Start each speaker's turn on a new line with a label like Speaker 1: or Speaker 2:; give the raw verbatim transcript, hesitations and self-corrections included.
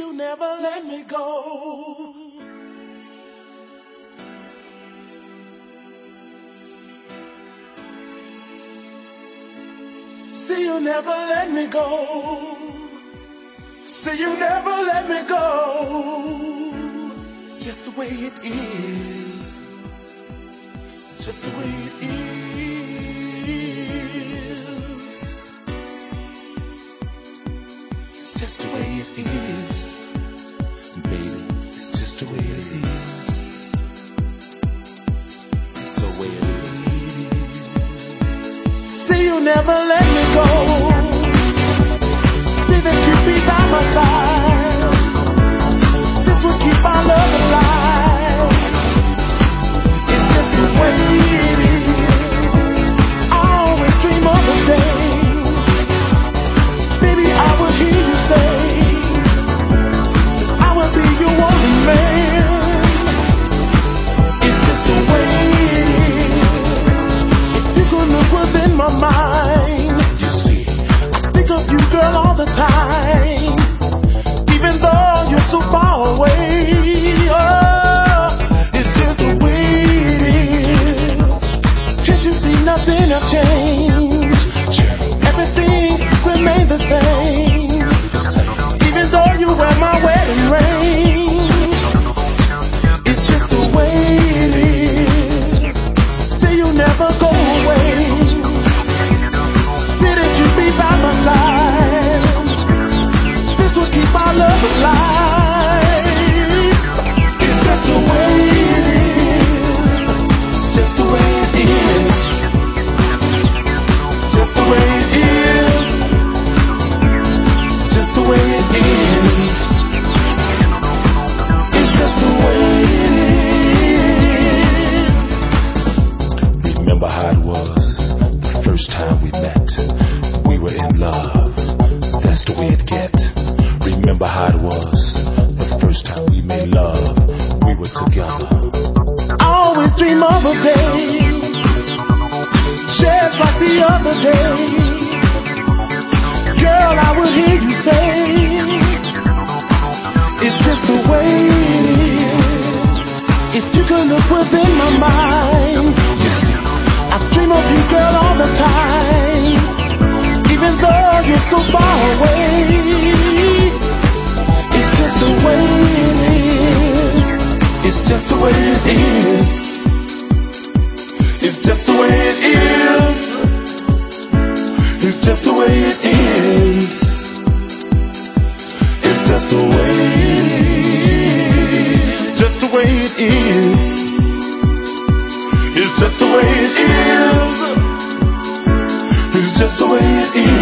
Speaker 1: you never let me go. See, you never let me go. See, you never let me go. It's just the way it is. Just the way it is. It's just the way it is. Baby, it's just the way it is. It's the way it is. See, you never let me go. See that you be by my side. This will keep our love alive. It's just the way it is. I always dream of the day, baby, I will hear you say I will be your only man. It's just the way it is. If you could look within my mind, you see, I think of you, girl, all the time. Even though you're so far away, oh, it's just the way it is. Can't you see nothing have changed? Everything remains the same. Even though you wear my wedding ring, it's just the way it is. Say you never go away. Say that you be by my side. This will keep our love alive. It's just the way it is. It's just the way it is. It's just the way it is. Just the way it is. It's just the way it is. Remember how it was the first time we met. We were in love. That's the way it get. Remember how it was the first time we made love. We were together. I always dream of a day just like the other day. Girl, I will hear you say it's just the way it is. If you could look within my mind, I dream of you, girl, all the time. Even though you're so far away, it's just the way it is. It's just the way it is. It's just the way it is. It's just the way it is. It's just the way it is. Just the way it is. It's just the way it is. It's just the way it is.